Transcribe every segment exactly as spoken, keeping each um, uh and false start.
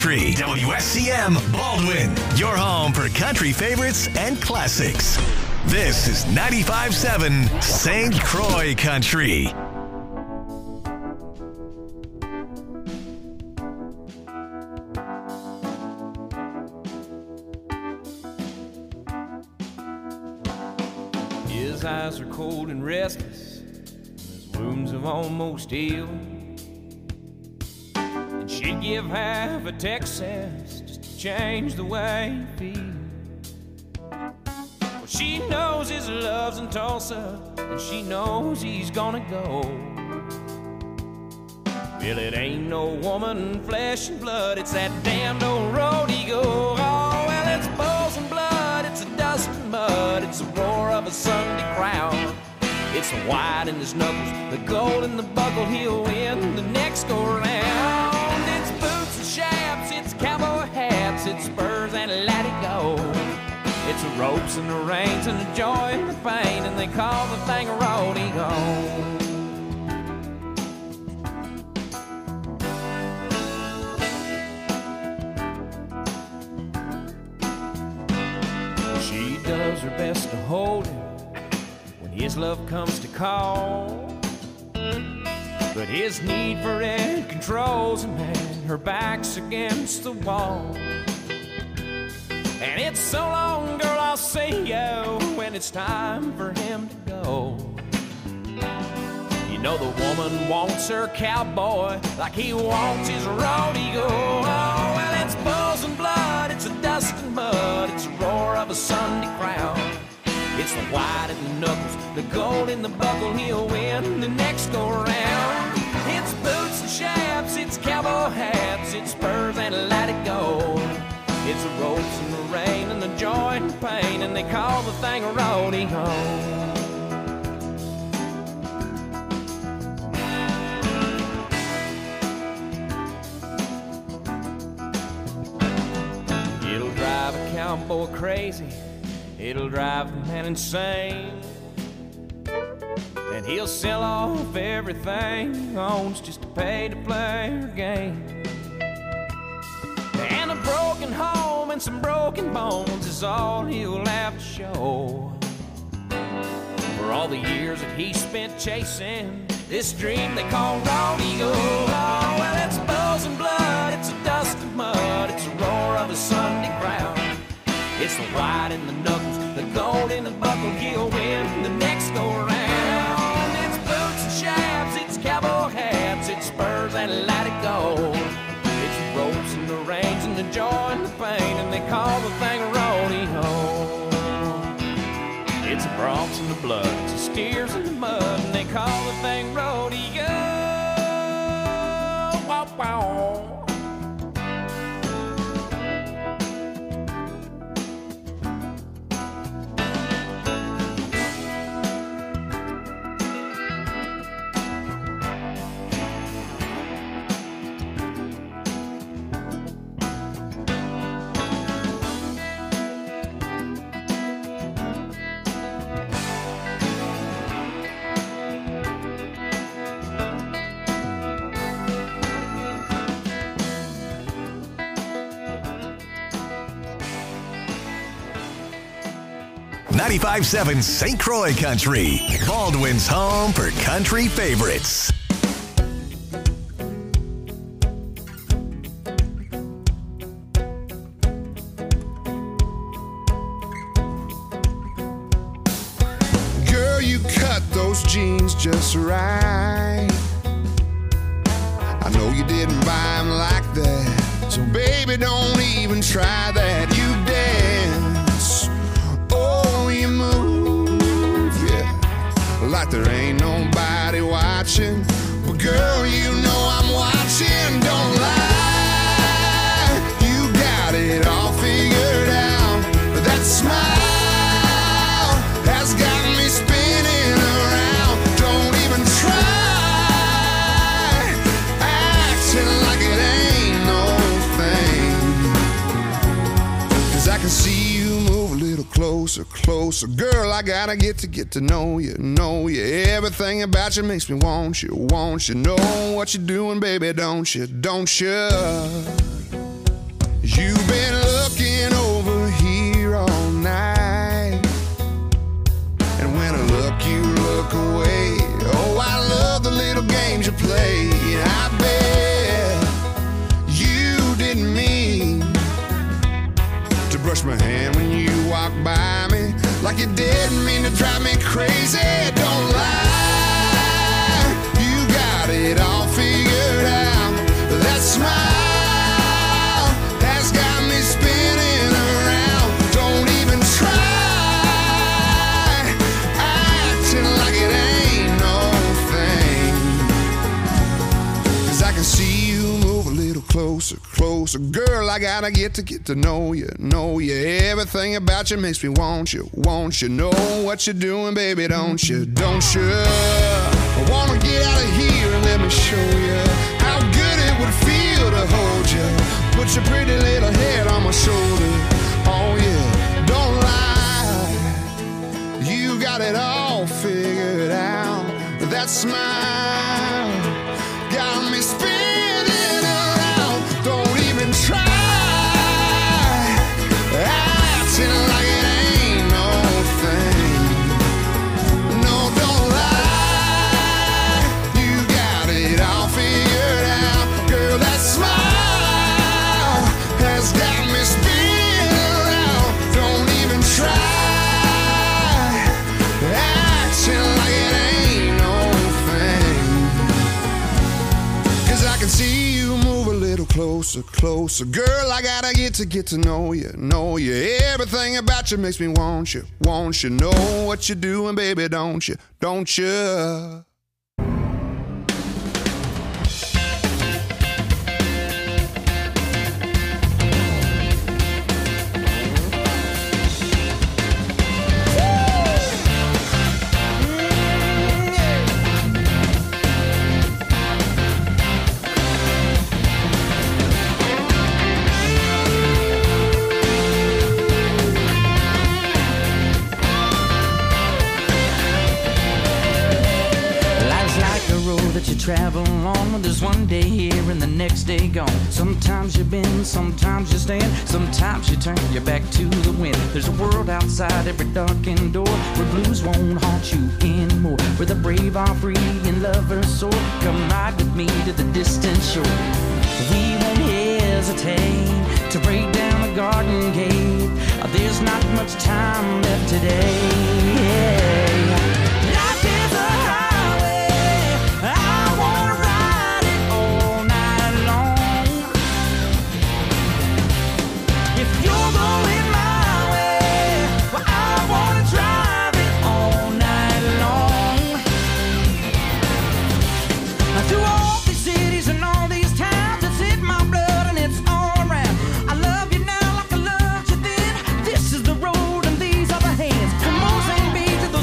W S C M Baldwin, your home for country favorites and classics. This is ninety-five point seven Saint Croix Country. His eyes are cold and restless, his wounds have almost healed. And she'd give half a Texas just to change the way he feels. Well, she knows his love's in Tulsa, and she knows he's gonna go. Well, it ain't no woman, flesh and blood, it's that damned old road he go. Oh, well, it's bulls and blood, it's a dust and mud, it's the roar of a Sunday crowd. It's the white in his knuckles, the gold in the buckle, he'll win the next go round. It's boots and chaps, it's cowboy hats, it's spurs and let it go. It's the ropes and the reins and the joy and the pain, and they call the thing a rodeo. She does her best to hold him when his love comes to call, but his need for it controls him, and her back's against the wall. And it's so long, girl, I'll see you when it's time for him to go. You know the woman wants her cowboy like he wants his rodeo. Oh, well, it's bulls and blood, it's a dust and mud, it's the roar of a Sunday crowd. It's the white in the knuckles, the gold in the buckle, he'll win the next go round. It's boots and chaps, it's cowboy hats, it's spurs and let it go. It's the ropes and the rain and the joy and the pain, and they call the thing a rodeo. It'll drive a cowboy crazy, it'll drive the man insane, and he'll sell off everything he owns just to pay to play her game. And a broken home and some broken bones is all he'll have to show for all the years that he spent chasing this dream they call rodeo. Oh, well, it's bulls and blood, it's a dust and mud, it's the roar of a Sunday crowd. It's the white in the knuckles, the gold in the buckle, he'll win the next go round. It's boots and chaps, it's cowboy hats, it's spurs and let it go. It's the ropes and the reins and the joy and the pain, and they call the thing a rodeo. It's the broncs and the blood, it's the steers in the mud, and they call the thing rodeo. Wow, wow. ninety-five point seven Saint Croix Country, Baldwin's home for country favorites. Girl, you cut those jeans just right. I know you didn't buy them like that, so baby, don't even try that. You dance, oh, you move, yeah, like there ain't nobody watching. But girl, you know I'm watching, don't lie. You got it all figured out, but that smile has got me spinning around. Don't even try acting like it ain't no thing, 'cause I can see you move a little closer, closer. Girl, I gotta get to get to know you, know you. Everything about you makes me want you, want you. Know what you're doing, baby, don't you, don't you? like you didn't mean to drive me crazy. Don't lie, you got it all figured out. That smile has got me spinning around. Don't even try acting like it ain't no thing, 'cause I can see you move a little closer, closer. Girl, I gotta get to get to know you, know you. Everything about you makes me want you, want you. Know what you're doing, baby, don't you, don't you? I wanna get out of here and let me show you how good it would feel to hold you. Put your pretty little head on my shoulder. Oh yeah, don't lie, you got it all figured out. That smile got me spinning around. Don't even try acting like it ain't no thing. No, don't lie, you got it all figured out. Girl, that smile has got me spinning around. Don't even try acting like it ain't no thing, 'cause I can see you move a little closer, closer. Girl, I gotta get to get to know you, know you. Everything about you makes me want you, want you. Know what you're doing, baby, don't you, don't you? Travel on when there's one day here and the next day gone. Sometimes you bend, sometimes you stand, sometimes you turn your back to the wind. There's a world outside every darkened door where blues won't haunt you anymore, where the brave are free and lovers soar. Come ride with me to the distant shore. We won't hesitate to break down the garden gate. There's not much time left today. Life is a highway, I wanna ride it all night long. If you're going my way, well, I wanna drive it all night long. Through all these cities and all these towns, it's in my blood and it's all around. I love you now like I loved you then. This is the road and these are the hands. From Mozambique to the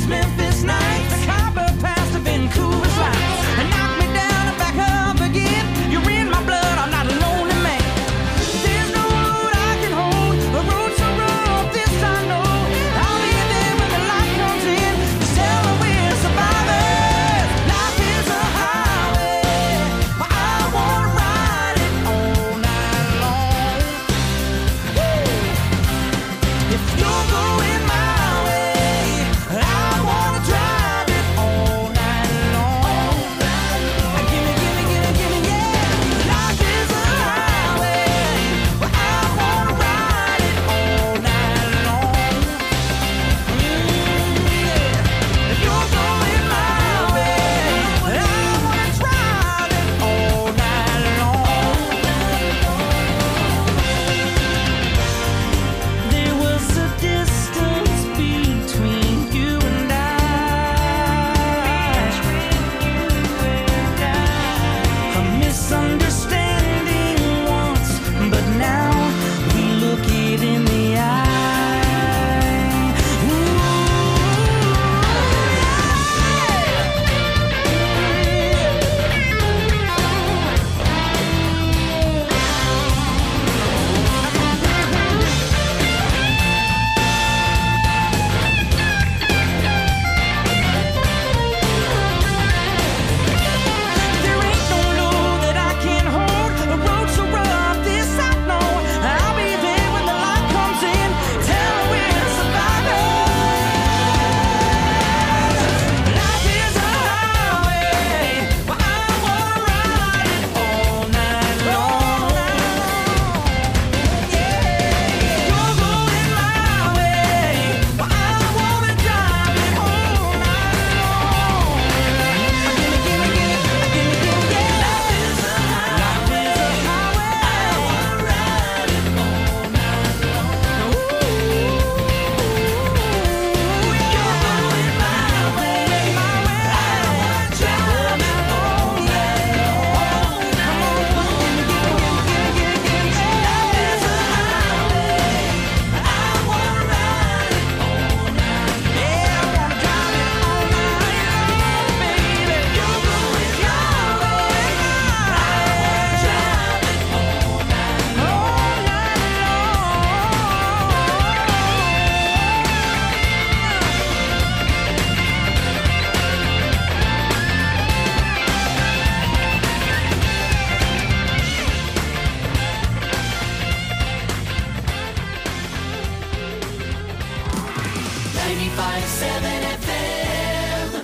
ninety-five seven F M.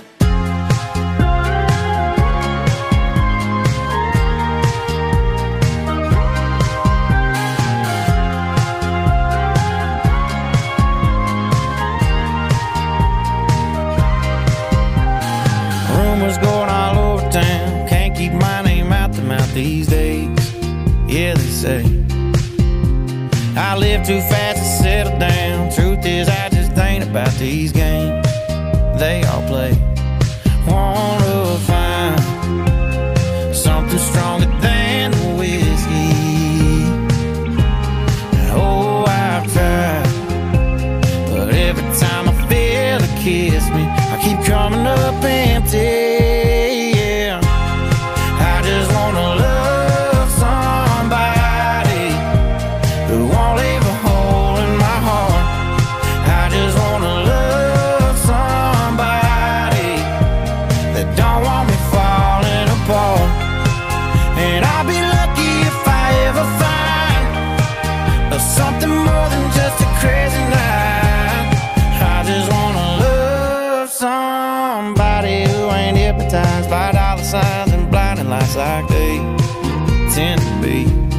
Rumors going all over town, can't keep my name out the mouth these days. Yeah, they say I live too fast to settle down. Truth is, I just ain't about these games they all play. Wanna find something stronger than the whiskey. Oh, I've tried, but every time I feel it kiss me, I keep coming up empty. Yeah, I just wanna love somebody who won't leave a hole in my heart. I just wanna love somebody that don't want me falling apart. And I'll be lucky if I ever find something more than just a crazy night. I just wanna love somebody who ain't hypnotized by dollar signs and blinding lights like they tend to be.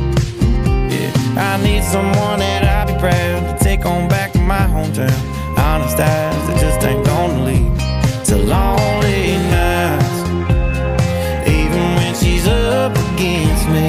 I need someone that I'll be proud to take on back to my hometown. Honest eyes that just ain't gonna lead to lonely nights, even when she's up against me.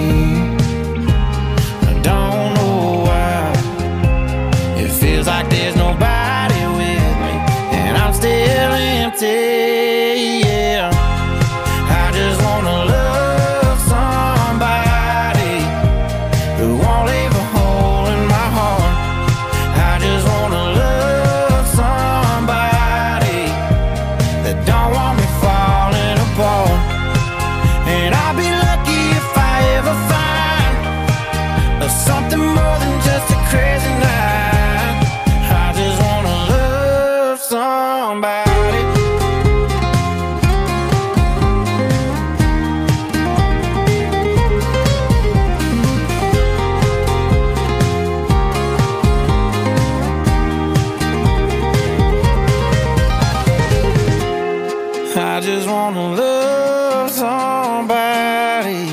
I don't know why it feels like there's nobody with me, and I'm still empty. Yeah, I just wanna love somebody who won't leave a hole in my heart. I just wanna love somebody that don't want me falling apart. And I'll be lucky if I ever find something more than just a crazy night. I just wanna love somebody. I just wanna love somebody.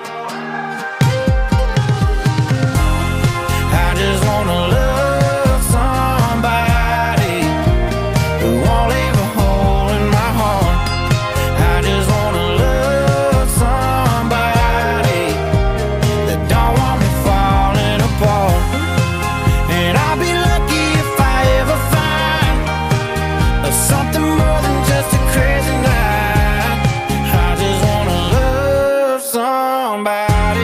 I just wanna love somebody who won't leave a hole in my heart. I just wanna love somebody that don't want me falling apart. And I'll be lucky if I ever find something more than just a crazy night. I just wanna love somebody.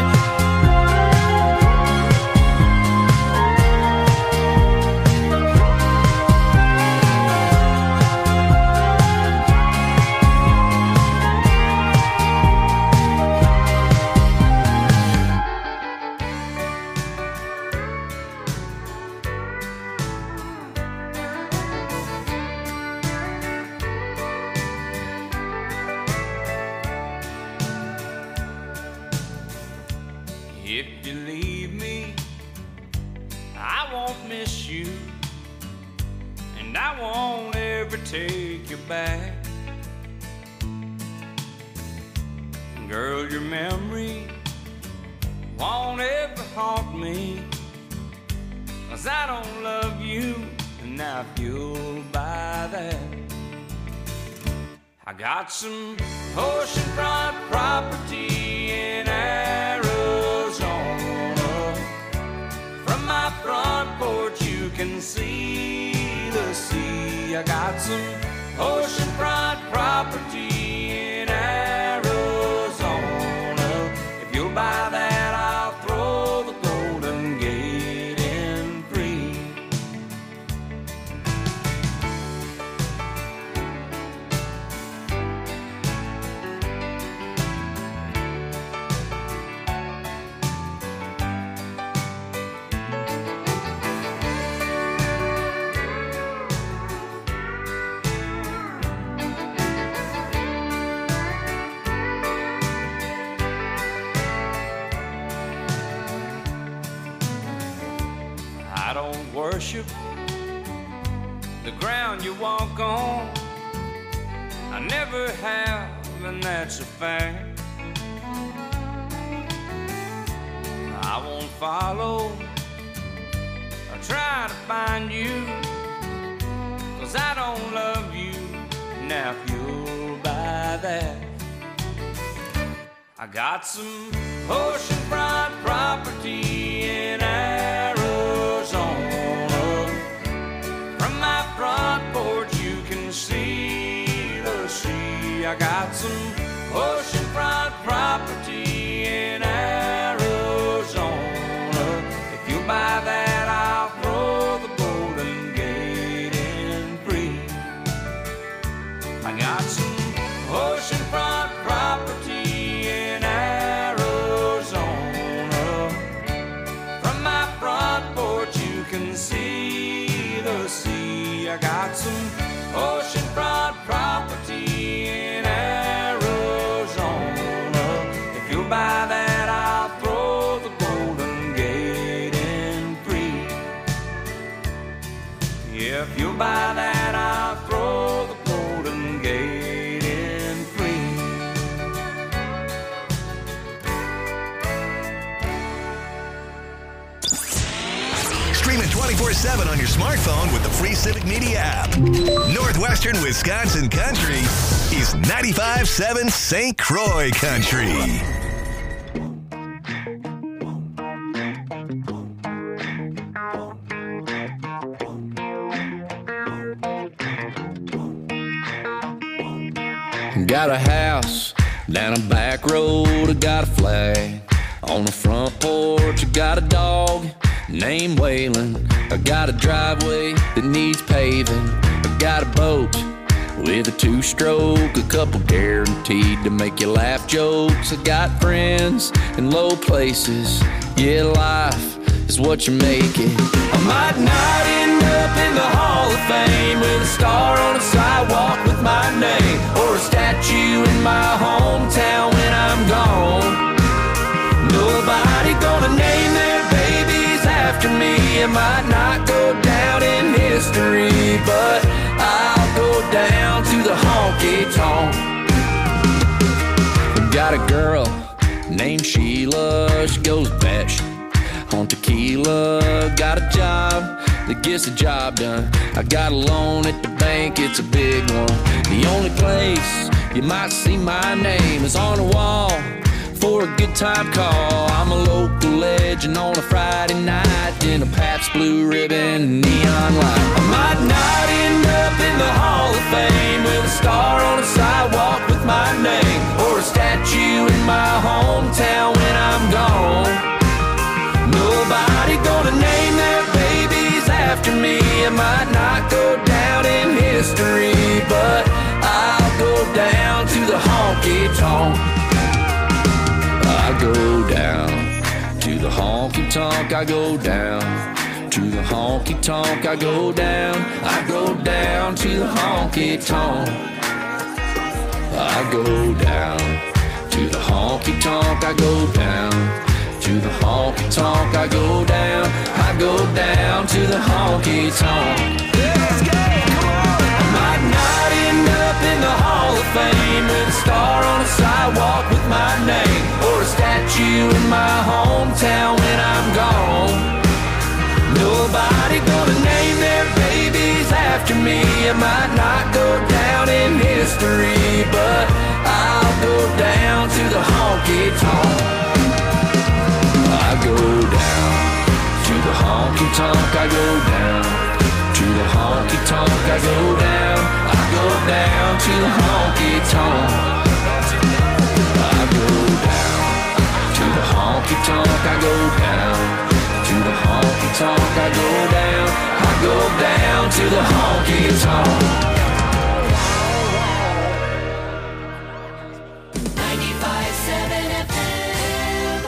If you leave me, I won't miss you, and I won't ever take you back. Girl, your memory won't ever haunt me, 'cause I don't love you, and I feel by that. I got some oceanfront property in Arizona. From my front porch you can see the sea. I got some oceanfront property in Arizona. If you'll buy that, I'll throw the Golden Gate in free. I don't worship the ground you walk on. I never have, and that's a fact. I won't follow or try to find you, 'cause I don't love you. Now if you'll buy that, I got some oceanfront property in Arizona. From my front porch you can see the sea. I got some oceanfront property in Arizona. If you buy that, I'll throw the Golden Gate in free. I got some oceanfront property in Arizona. From my front porch you can see the sea. I got some oceanfront property in Arizona. If you'll buy that, I'll throw the Golden Gate in free. Yeah, if you'll buy that, I'll throw the Golden Gate in free. Stream it twenty-four seven on your smartphone with the free Civic Media app. Northwestern Wisconsin Country is ninety-five point seven Saint Croix Country. Got a house down a back road, I got a flag on the front porch. I got a dog named Waylon. I got a driveway that needs paving. I got a boat with a two-stroke, a couple guaranteed to make you laugh jokes. I got friends in low places. Yeah, life is what you make it. I might not end up in the Hall of Fame with a star on a sidewalk with my name, or a statue in my hometown when I'm gone. Nobody gonna name their babies after me. It might not go down in history, but I'll go down to the honky-tonk. Got a girl named Sheila, she goes batshit on tequila. Got a job that gets the job done. I got a loan at the bank, it's a big one. The only place you might see my name is on the wall for a good time call. I'm a local legend on a Friday night in a Pabst Blue Ribbon neon light. I might not end up in the Hall of Fame with a star on a sidewalk with my name, or a statue in my hometown when I'm gone. Nobody gonna name their babies after me. It might not go down in history, but I'll go down to the honky-tonk. I go down to the honky-tonk. I go down to the honky-tonk. I go down. I go down to the honky-tonk. I go down to the honky-tonk. I go down to the honky-tonk. I go down. I go down to the honky-tonk. Let's go, come on. I might not end up in the Hall of Fame with a star on a sidewalk with my name, or a statue in my hometown when I'm gone. Nobody gonna name their babies after me. It might not go down in history, but I'll go down to the honky-tonk. I go down to the honky-tonk. I go down to the honky-tonk. I go down. I go down to the honky-tonk. I go down to the honky-tonk. I go down to the honky-tonk. I go down. I go down to the honky-tonk. ninety-five point seven F M.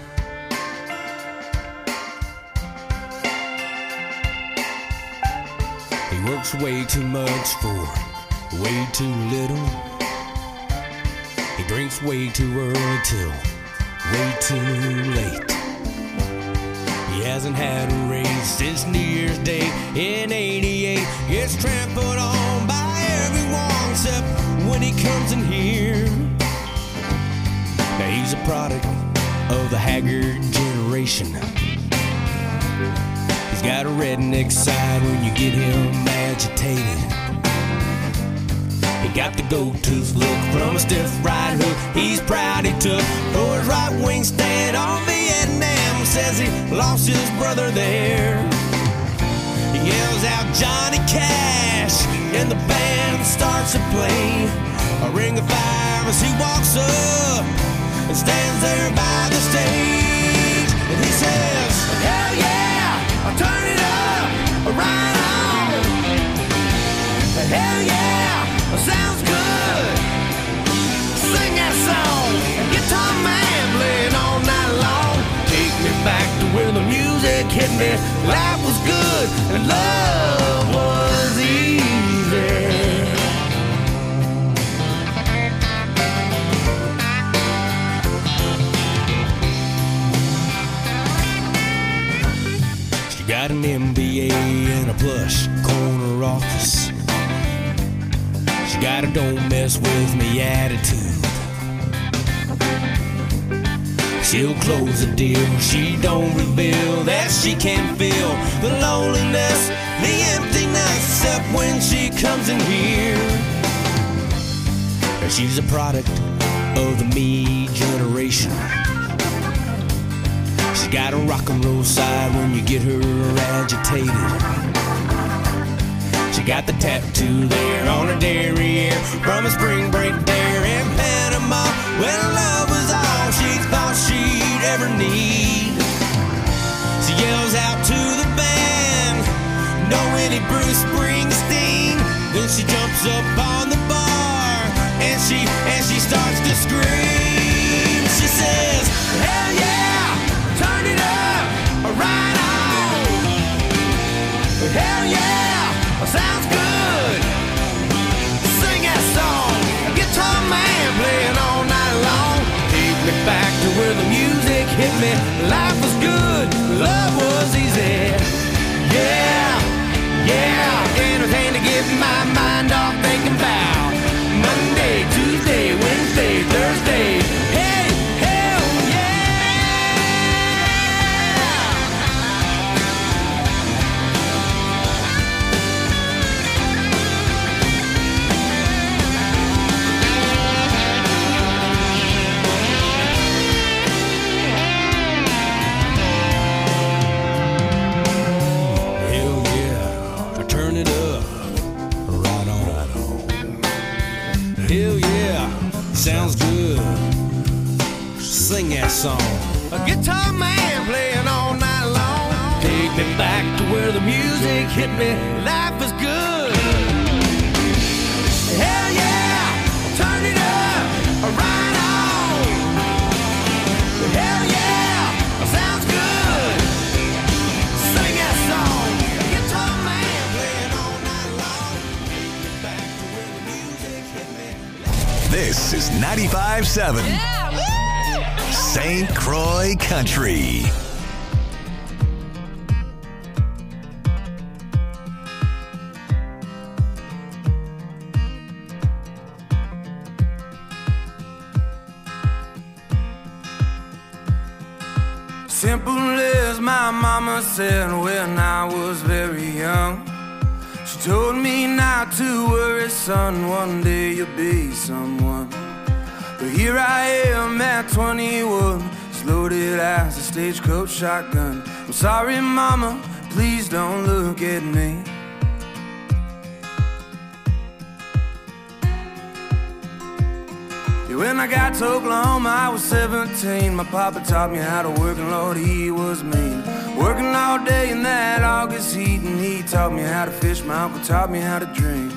He works way too much for way too little. He drinks way too early till way too late. He hasn't had a raise since New Year's Day in eighty-eight. Gets trampled on by everyone except when he comes in here. Now he's a product of the haggard generation. He's got a redneck side when you get him agitated. He got the go-tooth look from a stiff right hook he's proud he took for his right wing stand on Vietnam. Says he lost his brother there. He yells out Johnny Cash and the band starts to play a ring of fire as he walks up and stands there by the stage. And he says, hell yeah, I'll turn it up, right on. Hell yeah, sounds good. Sing that song, guitar man playing all night long. Take me back to where the music hit me. Life was good and love was easy. She got an M B A in a plush corner office. She got a don't mess with me attitude. She'll close the deal, she don't reveal that she can feel the loneliness, the emptiness, except when she comes in here. And she's a product of the me generation. She's got a rock and roll side when you get her agitated. She got the tattoo there on her derriere from a spring break there in Panama when love was all she thought she'd ever need. She yells out to the band, "No any Bruce Springsteen." Then she jumps up on the bar and she and she starts to scream. She says, "Hell yeah, turn it up, right on. Hell yeah, sounds good. Sing that song, guitar man playing all night long. Take me back to where the music hit me. Life was good, love was easy. Yeah, yeah, anything to get my mind off thinking about Monday, Tuesday, Wednesday, Thursday. Hey, hell sounds good. Sing that song. A guitar man playing all night long. Take me back to where the music hit me. Life is good. Hell yeah, turn it up, right on. Hell yeah, sounds good. Sing that song. Guitar man playing all night long. Take me back to where the music hit me. This is ninety-five point seven Yeah, Saint Croix Country. Simple as my mama said when I was very young. She told me not to worry, son, one day you'll be someone. But here I am at twenty-one, as loaded as a stagecoach shotgun. I'm sorry, mama, please don't look at me. When I got to Oklahoma, I was seventeen. My papa taught me how to work, and Lord, he was mean. Working all day in that August heat, and he taught me how to fish. My uncle taught me how to drink.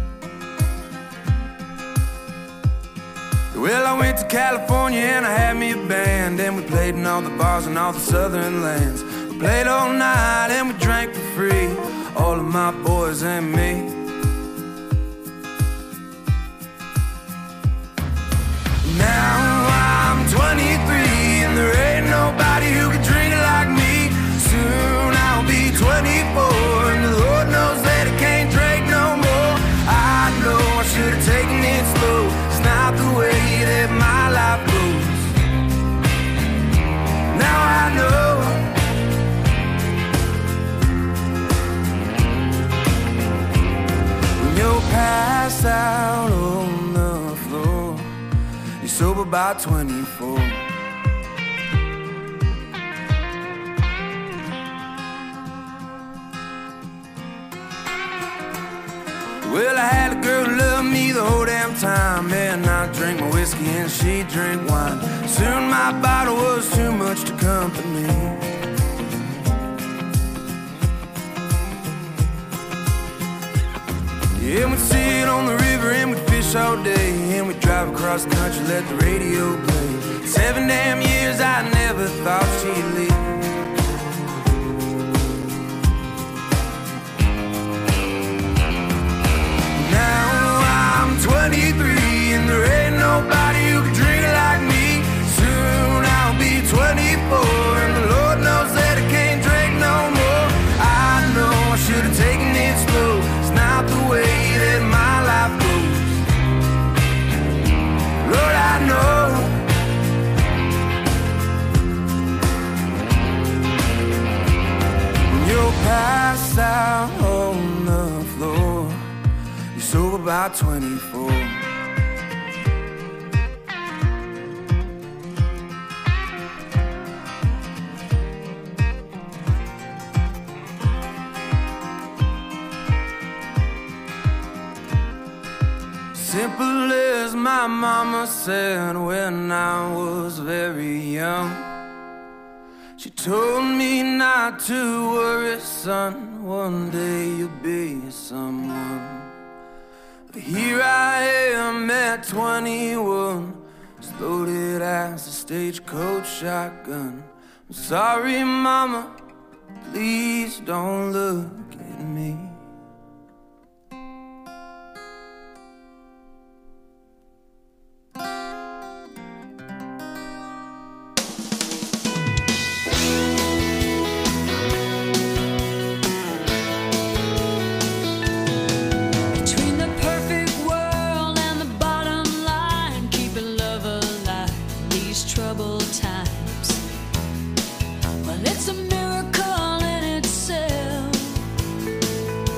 Well, I went to California and I had me a band, and we played in all the bars in all the southern lands. We played all night and we drank for free, all of my boys and me. Now I'm twenty-three and there ain't nobody who can drink it like me. Soon sober by twenty-four. Well, I had a girl who loved me the whole damn time, and I drank my whiskey and she drank wine. Soon my bottle was too much to comfort me. Yeah, we'd sit on the river and we'd fish all day, and we'd drive across the country, let the radio play. Seven damn years I never thought she'd leave. twenty-three and there ain't nobody who can drink like me. Soon I'll be twenty-four and the Lord knows that I can't drink no more. I know I should have taken it slow. It's not the way that my life goes. Lord, I know. When you're passed out on the floor, you're sober by twenty-four. Simple as my mama said when I was very young. She told me not to worry, son, one day you'll be someone. But here I am at twenty-one, as loaded as a stagecoach shotgun. I'm sorry, mama, please don't look at me. It's a miracle in itself.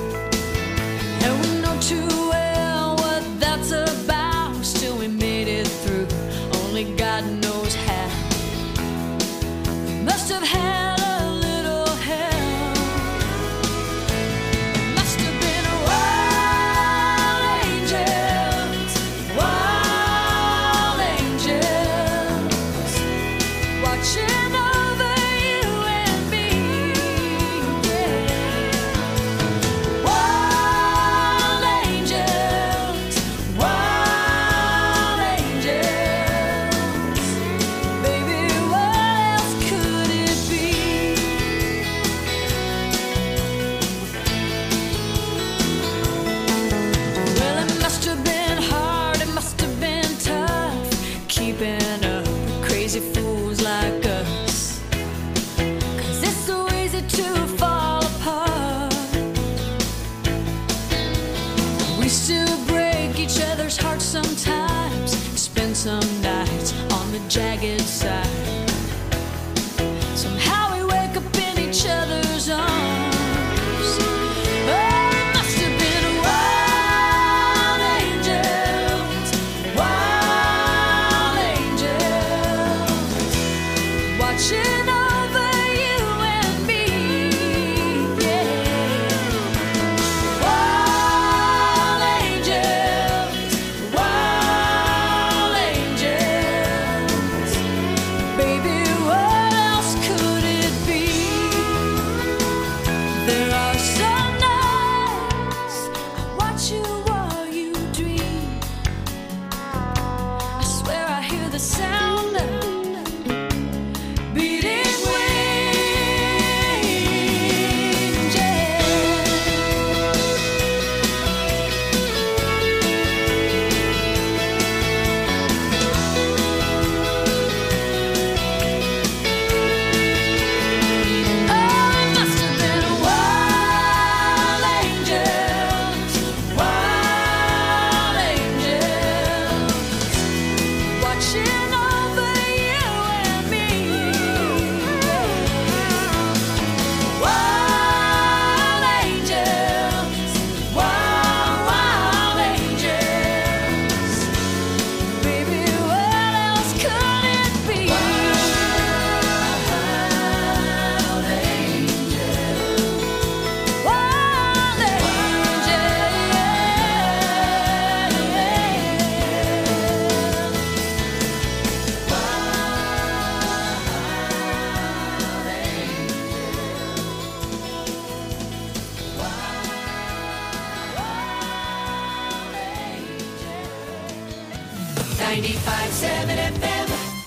ninety-five point seven F M.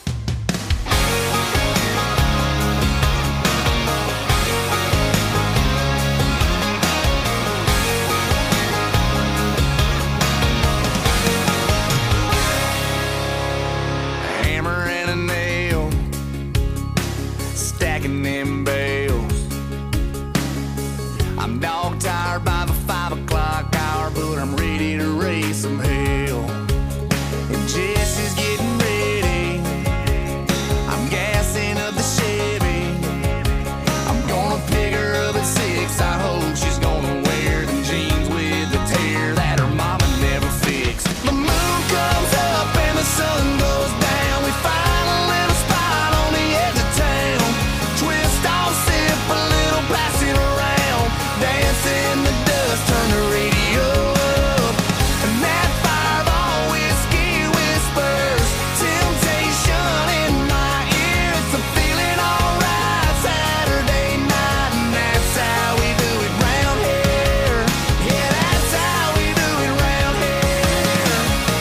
Stacking them bales. I'm dog tired by the five o'clock hour, but I'm ready to raise some hell. And Jesse's getting ready. I'm gassing up the Chevy. I'm gonna pick her up at six. I hope she's gonna wear them jeans with the tear that her mama never fixed. The moon comes up and the sun goes down. We find a little spot on the edge of town. Twist off, sip a little, pass it around. Dance in the dust, turn the radio up. And that fireball whiskey whispers temptation in my ear. It's a feeling alright Saturday night, and that's how we do it round here. Yeah, that's how we do it round here.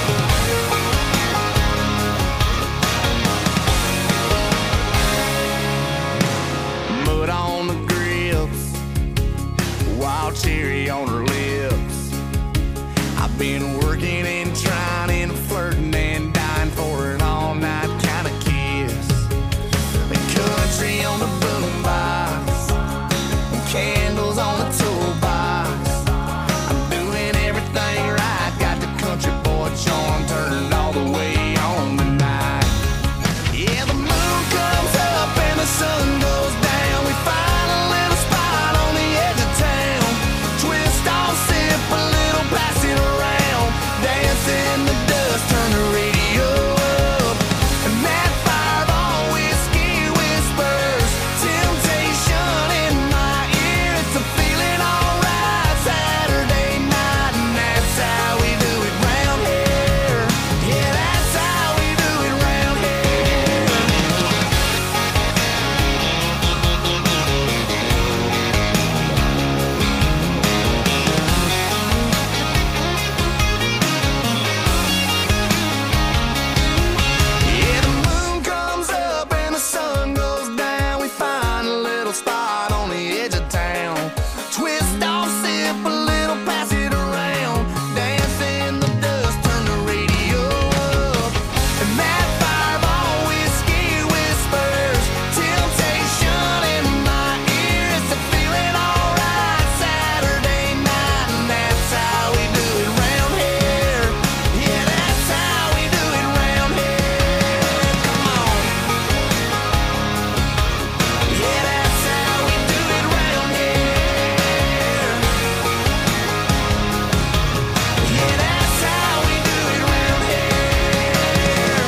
Mud on the grips, wild cherry on her lips. I've been working and trying and flirting and dying for an all-night kind of kiss. The country on the boombox, candles on the toolbox. I'm doing everything right, got the country boy charm turned all the way on tonight. Yeah, the moon comes up and the sun goes down. We find a little spot on the edge of town. Twist off, sip a little, pass it around. Dance in the dust, turn the radio up. And that fireball whiskey whispers temptation in my ear. It's a feeling alright Saturday night, and that's how we do it round here. Yeah, that's how we do it round here. Yeah, the moon comes up and the sun goes down. We find a little spot on the edge of town. Twist off, sip a little, pass it around. Dance in the dust, turn the radio up. And that fireball whiskey whispers temptation in my ear. It's a feeling alright Saturday night, and that's how we do it round here. Yeah, that's how we do it round here. Come on. Yeah, that's how we do it round here. Yeah, that's how we do it round here.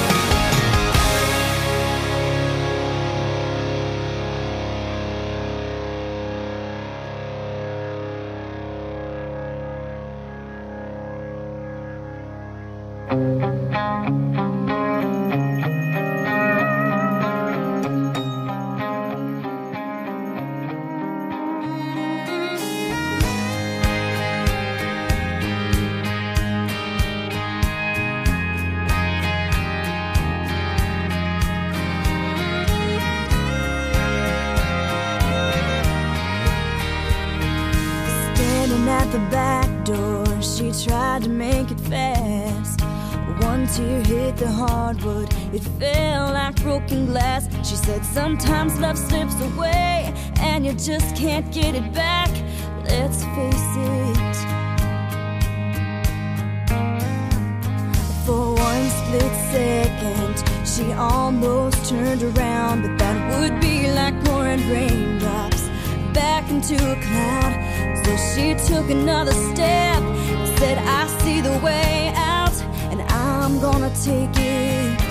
Standing at the back door, she tried to make it fast. One tear hit the hardwood, it fell like broken glass. She said sometimes love slips away and you just can't get it back. Let's face it. For one split second, she almost turned around, but that would be like pouring raindrops back into a cloud. So she took another step, said I see the way out, and I'm gonna take it.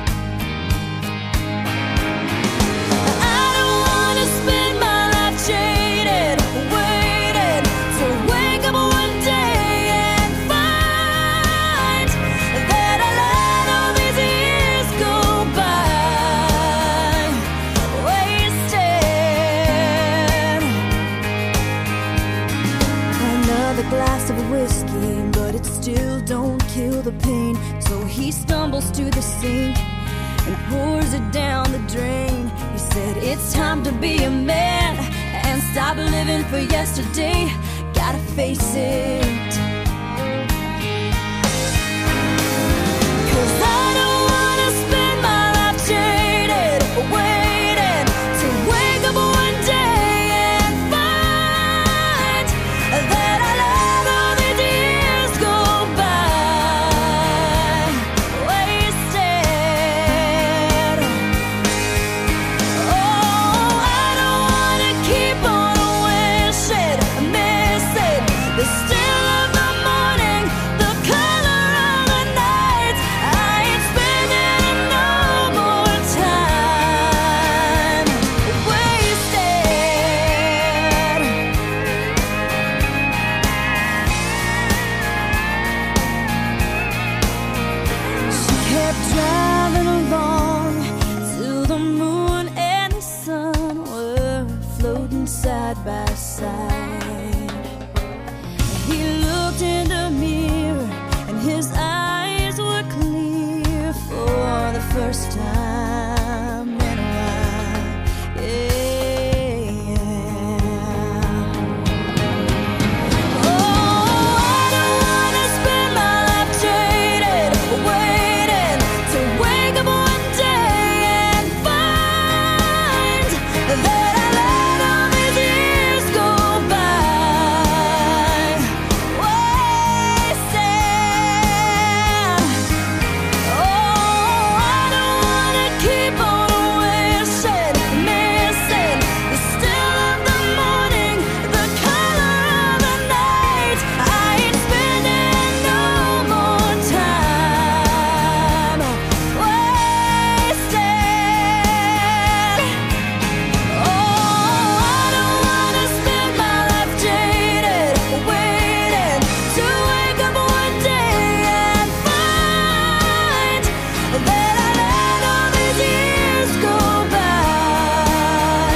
I don't wanna spend my life jaded, waiting to wake up one day and find that I let all these years go by wasted. Another glass of whiskey, but it still don't kill kill the pain. So he stumbles to the sink and pours it down the drain. He said, it's time to be a man and stop living for yesterday. Gotta face it. 'Cause I don't wanna spend my life jaded, waiting to wake up one day and find that I let all these years go by wasted. Oh, I don't wanna keep on wishing, missing the still of the morning, the color of the night. I ain't spending no more time wasted. She kept driving along till the moon and the sun were floating side by side. He looked in the mirror and his eyes were clear for the first time in a while. Yeah. Oh, I don't wanna spend my life jaded, waiting to wake up one day and find that I let all these years go by wasted. Oh, I don't wanna keep on wishing, missing the still of the morning, the color of the night. I ain't spending no more time wasted. Oh, I don't wanna spend my life jaded, waiting to wake up one day and find that I let all these years go by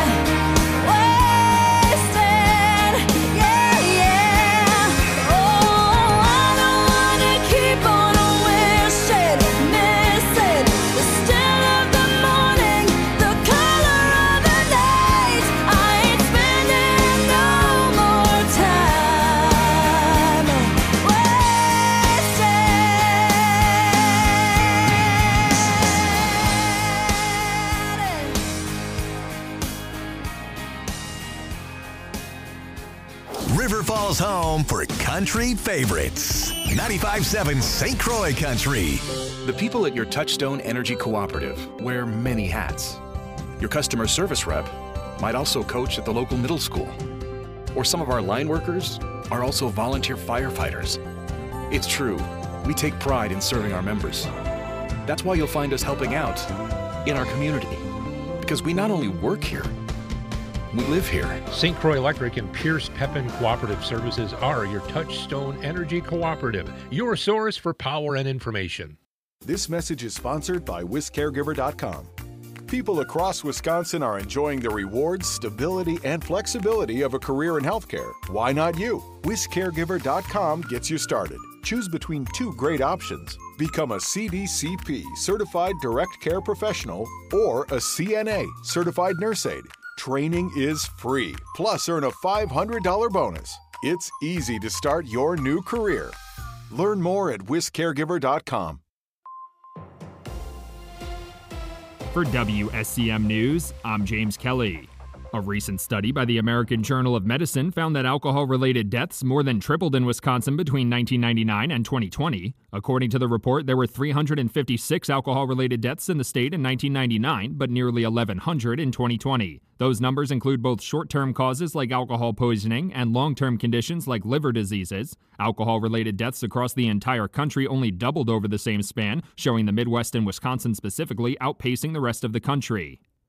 wasted. Yeah, yeah. Oh, I don't wanna keep on wishing, missing the still of the morning, the color of the night. I ain't spending no more time wasted. River Falls home for country favorites. ninety-five point seven Saint Croix Country. The people at your Touchstone Energy Cooperative wear many hats. Your customer service rep might also coach at the local middle school. Or some of our line workers are also volunteer firefighters. It's true, we take pride in serving our members. That's why you'll find us helping out in our community. Because we not only work here, we live here. Saint Croix Electric and Pierce Pepin Cooperative Services are your Touchstone Energy Cooperative, your source for power and information. This message is sponsored by Wis Caregiver dot com. People across Wisconsin are enjoying the rewards, stability, and flexibility of a career in healthcare. Why not you? Wis Caregiver dot com gets you started. Choose between two great options. Become a C D C P, Certified Direct Care Professional, or a C N A, Certified Nurse Aide. Training is free, plus earn a five hundred dollars bonus. It's easy to start your new career. Learn more at Wis Caregiver dot com. For W S C M News, I'm James Kelly. A recent study by the American Journal of Medicine found that alcohol-related deaths more than tripled in Wisconsin between nineteen ninety-nine and twenty twenty. According to the report, there were three hundred fifty-six alcohol-related deaths in the state in nineteen ninety-nine, but nearly eleven hundred in twenty twenty. Those numbers include both short-term causes like alcohol poisoning and long-term conditions like liver diseases. Alcohol-related deaths across the entire country only doubled over the same span, showing the Midwest and Wisconsin specifically outpacing the rest of the country.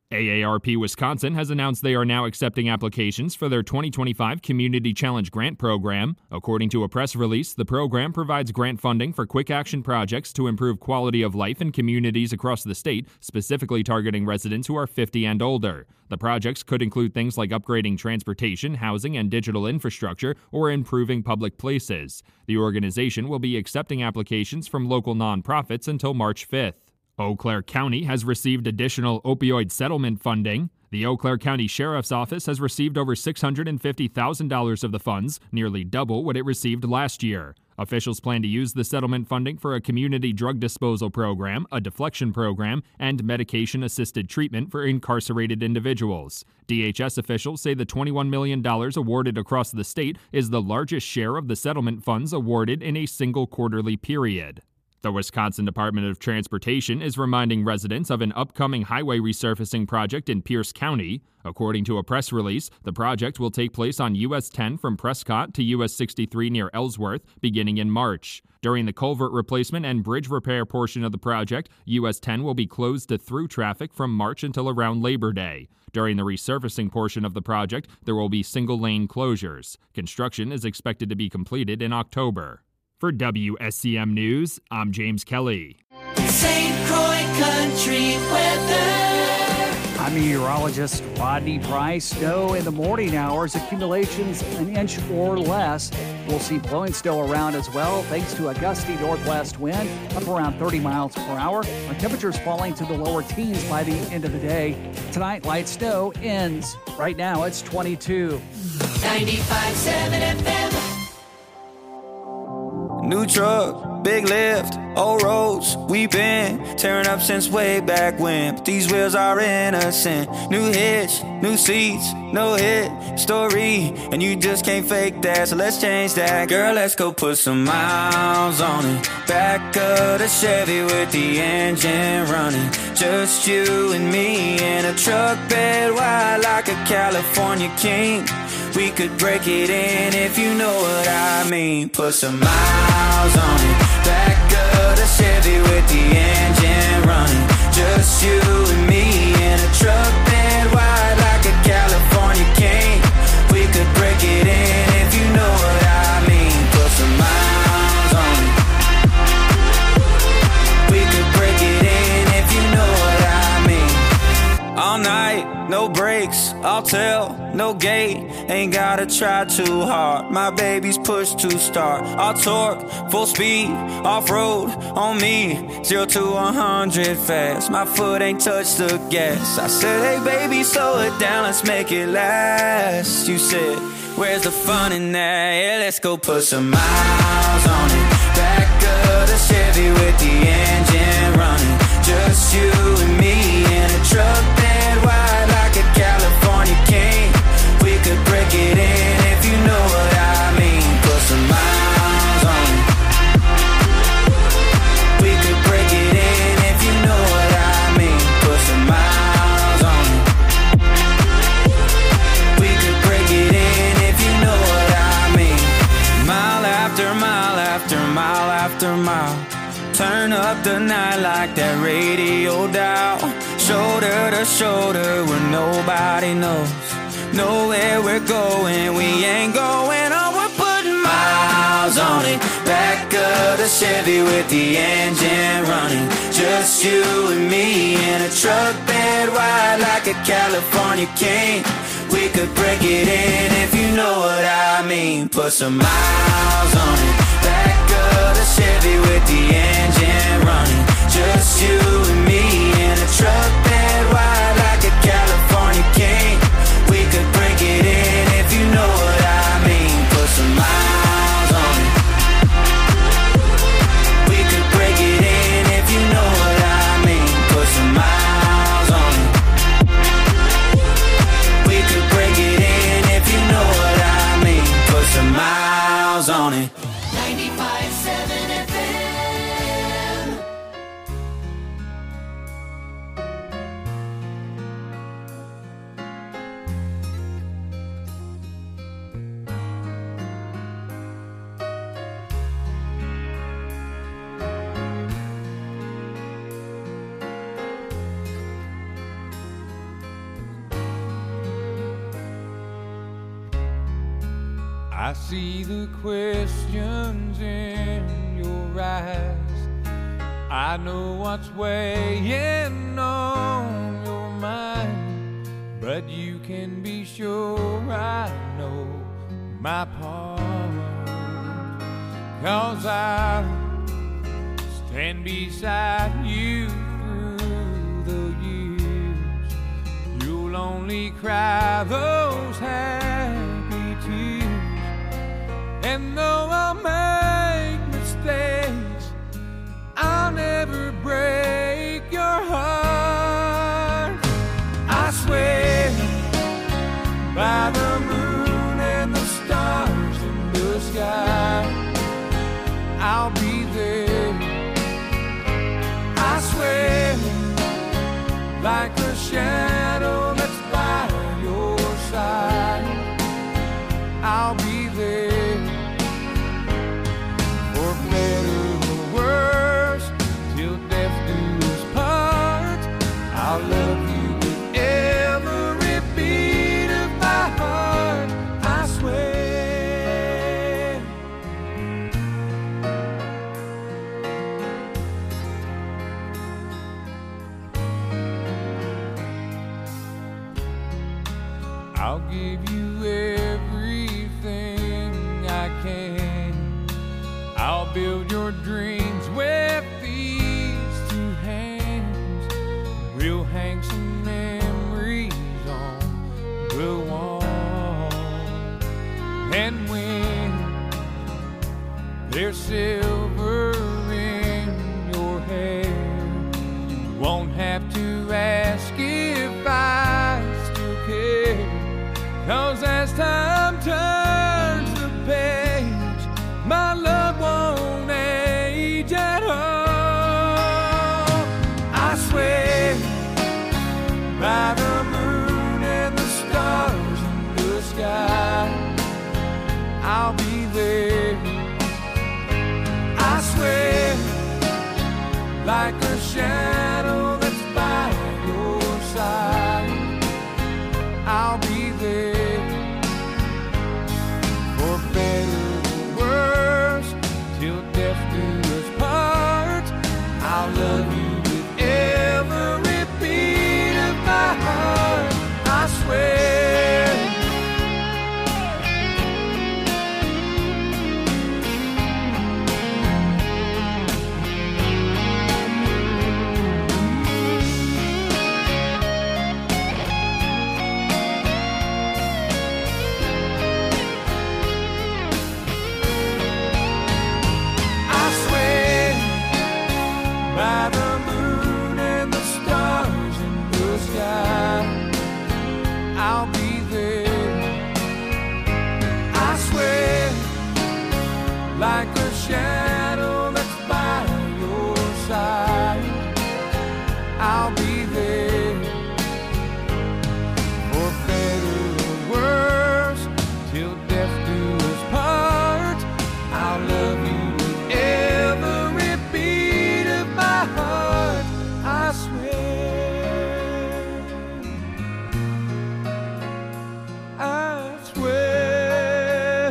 A A R P Wisconsin has announced they are now accepting applications for their twenty twenty-five Community Challenge Grant Program. According to a press release, the program provides grant funding for quick action projects to improve quality of life in communities across the state, specifically targeting residents who are fifty and older. The projects could include things like upgrading transportation, housing, and digital infrastructure, or improving public places. The organization will be accepting applications from local nonprofits until March fifth. Eau Claire County has received additional opioid settlement funding. The Eau Claire County Sheriff's Office has received over six hundred fifty thousand dollars of the funds, nearly double what it received last year. Officials plan to use the settlement funding for a community drug disposal program, a deflection program, and medication-assisted treatment for incarcerated individuals. D H S officials say the twenty-one million dollars awarded across the state is the largest share of the settlement funds awarded in a single quarterly period. The Wisconsin Department of Transportation is reminding residents of an upcoming highway resurfacing project in Pierce County. According to a press release, the project will take place on U S ten from Prescott to U S sixty-three near Ellsworth, beginning in March. During the culvert replacement and bridge repair portion of the project, U S ten will be closed to through traffic from March until around Labor Day. During the resurfacing portion of the project, there will be single-lane closures. Construction is expected to be completed in October. For W S C M News, I'm James Kelly. Saint Croix Country weather. I'm meteorologist Rodney Price. Snow in the morning hours, accumulations an inch or less. We'll see blowing snow around as well, thanks to a gusty northwest wind, up around thirty miles per hour. Our temperatures falling to the lower teens by the end of the day. Tonight, light snow ends. Right now, it's twenty-two. ninety-five point seven F M. New truck, big lift, old roads, we been tearing up since way back when. But these wheels are innocent. New hitch, new seats, no hit story, and you just can't fake that. So let's change that, girl. Let's go put some miles on it. Back of the Chevy with the engine running. Just you and me in a truck bed wide like a California king. We could break it in if you know what I mean. Put some miles on it. Back of the Chevy with the engine running. Just you and me in a truck bed wide like a California king. We could break it in if you know what I mean. Put some miles on it. We could break it in if you know what I mean. All night, no brakes, I'll tell, no gate. Ain't gotta try too hard. My baby's pushed to start. I'll torque, full speed, off-road on me. Zero to a hundred fast. My foot ain't touched the gas. I said, hey baby, slow it down, let's make it last. You said, where's the fun in that? Yeah, let's go put some miles on it. Back of the Chevy with the engine running. Just you and me in a truck bed wide like a California king. We could break it in if you know what I mean. Put some miles on it. We could break it in if you know what I mean. Put some miles on it. We could break it in if you know what I mean. Mile after mile after mile after mile. Turn up the night like that radio dial. Shoulder to shoulder where nobody knows. Know where we're going, we ain't going on. We're putting miles on it. Back of the Chevy with the engine running. Just you and me in a truck bed wide like a California king. We could break it in if you know what I mean. Put some miles on it. Back of the Chevy with the engine running. Just you and me in a truck bed wide like a California king. We could break it in if you know what I mean. Put some miles on it. We could break it in if you know what I mean. Put some miles on it. We could break it in if you know what I mean. Put some miles on it. ninety-five point seven F M. I see the questions in your eyes. I know what's weighing on your mind, but you can be sure I know my part. 'Cause I'll stand beside you through the years. You'll only cry those happy tears. And though I'll make mistakes, I'll never break your heart. I swear by the moon and the stars in the sky, I'll be there. I swear like a shadow that's by your side, I'll be there. For better or worse, till death do us part, I'll love you with every beat of my heart, I swear. I'll give you everything I can. I'll build your dreams with these two hands. We'll hang some memories on the wall. And when there's silver in your hair, you won't have to ask if I still care. 'Cause as time turns the page, my love won't age at all. I swear by the moon and the stars in the sky, I'll be there. I swear like a shadow that's by your side, I'll be there. For better or worse, till death do us part, I'll love you with every beat of my heart, I swear. By the moon and the stars in the sky, I'll be there. I swear like a shadow that's by your side, I'll be there. For better or worse, till death do us part, I'll love you with every beat of my heart, I swear. I swear.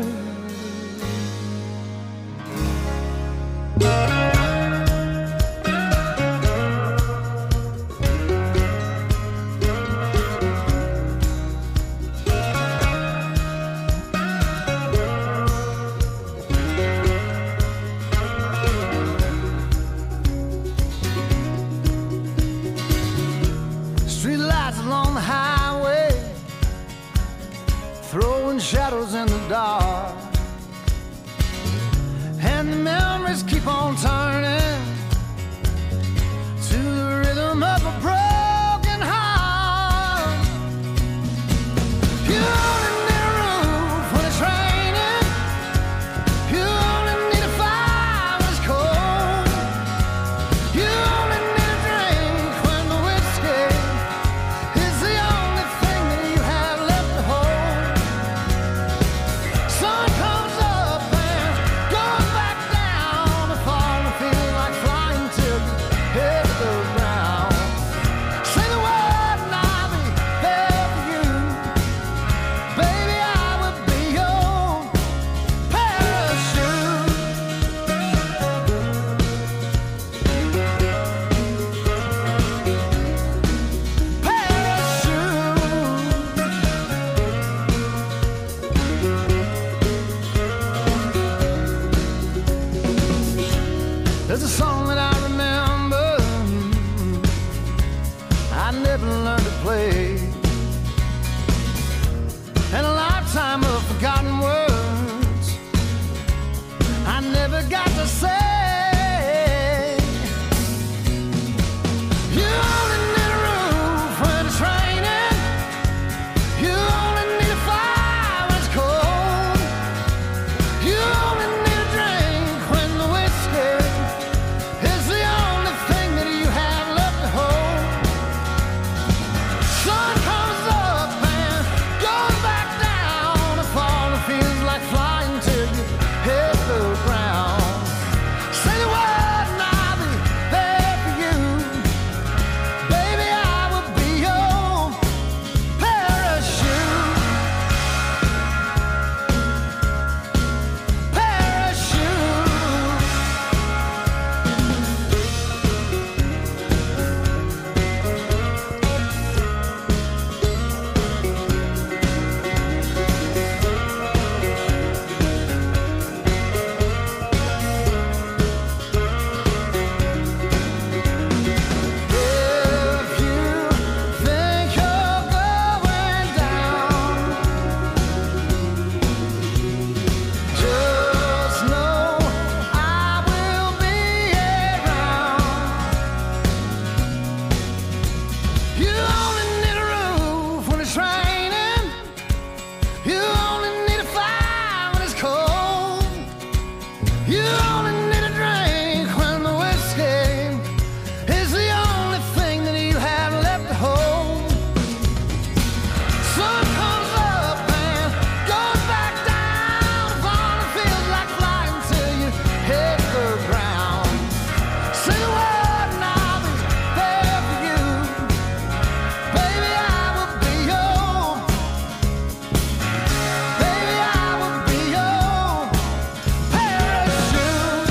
Street lights along the highway, throwing shadows in the dark, and the memories keep on turning to the rhythm of a broken heart. You only need a roof when it's raining. You only need a fire when it's cold. You only need a drink when the whiskey is the only thing that you have left to hold. Sun comes up and goes back down to fall in the There's a song that I remember I never learned to play, and a lifetime of forgotten words I never got to say. You only need a roof when it's raining. You only need a fire when it's cold. You only need a drink when the whiskey is the only thing that you have left to hold. Sun comes up and goes back down. The fall feels like flying till you hit the ground. Say the word and I'll be there for you. Baby, I will be your parachute. If you think you're going down, just know I will be around. You only need a roof when it's raining. You only need a fire when it's cold. You only need a drink when the whiskey is the only thing that you have left to hold. Sun comes up and goes back down. The fall feels like flying till you hit the ground. Say the word and I'll be there for you. Baby, I will be your. Baby, I will be your parachute.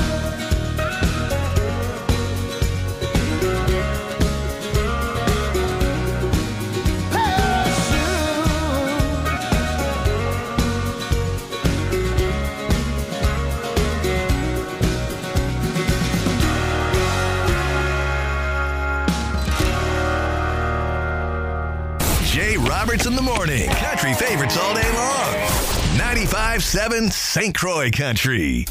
Jay Roberts in the morning. Country favorites all day long. ninety-five seven Saint Croix Country.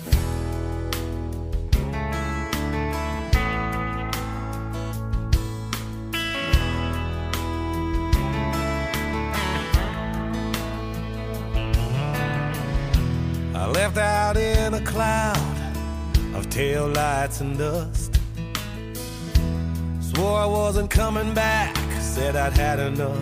I left out in a cloud of tail lights and dust. Swore I wasn't coming back, said I'd had enough.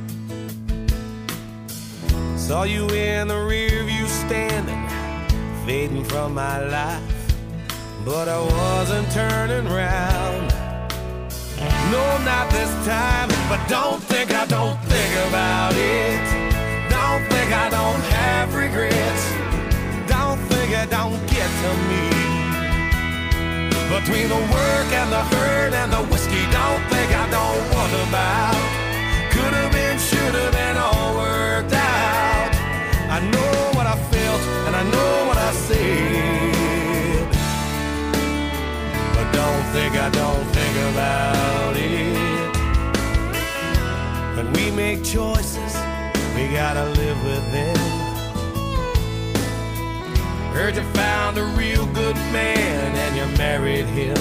Saw you in the rear view standing, fading from my life, but I wasn't turning round. No, not this time, but don't think I don't think about it. Don't think I don't have regrets. Don't think it don't get to me. Between the work and the hurt and the whiskey, don't think I don't wonder about. Could have been, should have been, all worked out. I know what I felt and I know what I said, but don't think I don't think about it. When we make choices, we gotta live with them. Heard you found a real good man and you married him.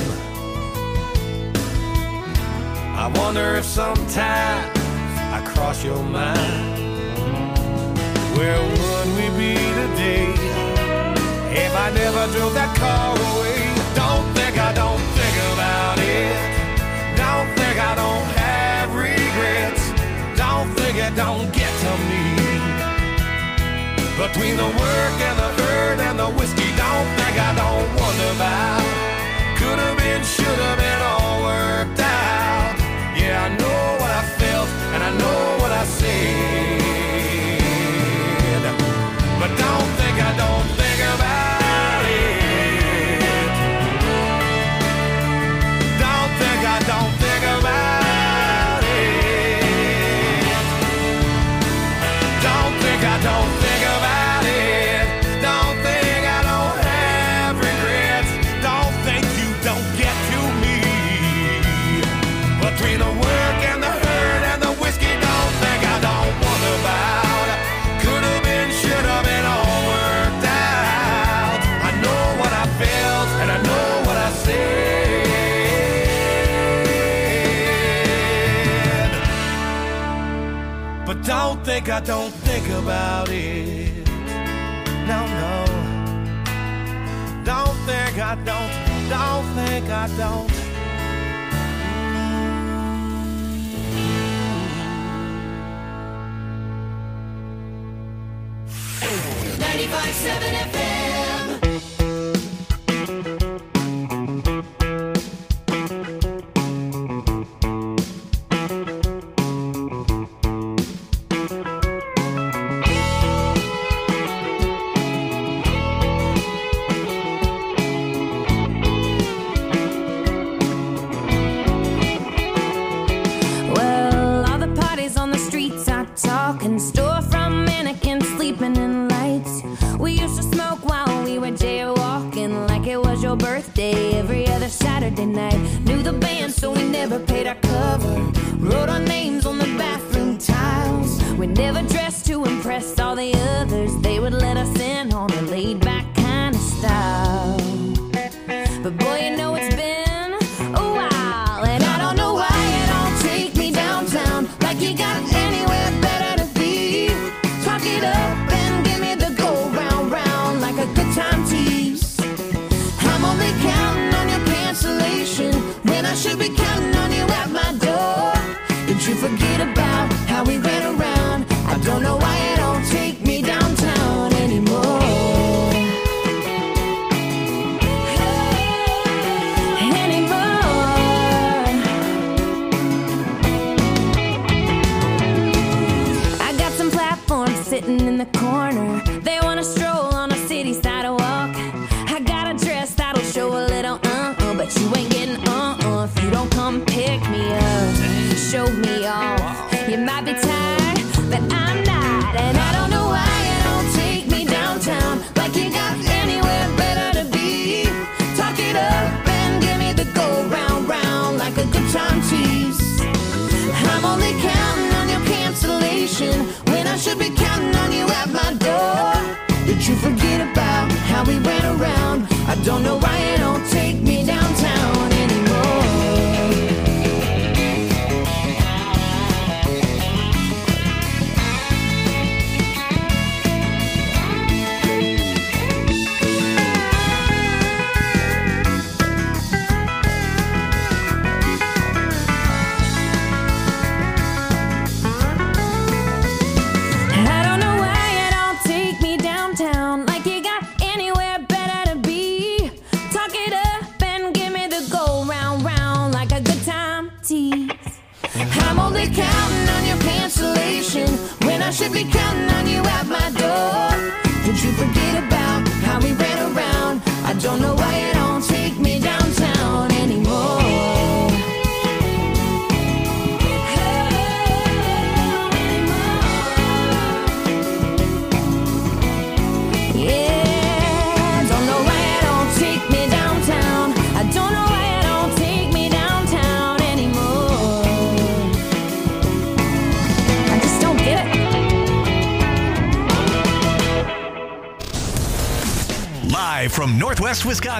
I wonder if sometimes I cross your mind. Where would we be today if I never drove that car away? Don't think I don't think about it. Don't think I don't have regrets. Don't think it don't get to me. Between the work and the hurt and the whiskey, don't think I don't wonder about. Could have been, should have been, all worked out. Yeah, I know what I felt and I know what I said, but don't think I don't think about it. Don't think I don't think about it. Don't think I don't think about it. Don't think I don't have regrets. Don't think think I don't think about it. No, no. Don't think I don't, don't think I don't. ninety-five seven F M. Well, all the parties on the streets are talking, storefront mannequins sleeping in lights. We used to smoke while we were jaywalking, like it was your birthday every other Saturday night. Knew the band, so we never paid our cover. Wrote our names on the bathroom tiles. We never dressed to impress all the others. They would let us in on a laid-back kind of style. But boy, you know it's been a while, and I don't know why you don't take me downtown, like you got anywhere better to be. Talk it up and give me the go round round like a good time tease. I'm only counting on your cancellation when I should be counting on you at my door. Did you forget about how we ran around? I don't know why you don't take me downtown anymore. Sitting in the corner, they wanna stroll on a city sidewalk. I got a dress that'll show a little uh-uh, but you ain't getting uh-uh if you don't come pick me up, show me off. You might be tired, but I'm not, and I don't know why you don't take me downtown, like you got anywhere better to be. Talk it up and give me the go round round like a good time tease. I'm only counting on your cancellation when I should be counting on you at my door. Did you forget about how we ran around? I don't know why you don't take me downtown anymore. I'm only counting on your cancellation when I should be counting on you at my door. Did you forget about how we ran around? I don't know why you don't take me downtown anymore. Yeah, don't know why you don't take me downtown. I don't know why you don't take me downtown anymore. I just don't get it. Live from Northwest Wisconsin.